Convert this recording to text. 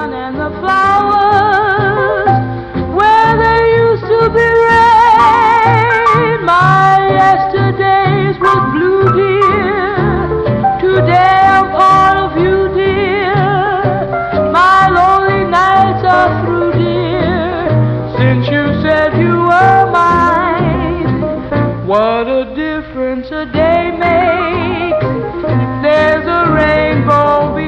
sun and the flowers where there used to be rain. My yesterdays were blue, dear. Today I'm part of you, dear. My lonely nights are through, dear, since you said you were mine. What a difference a day makes. There's a rainbow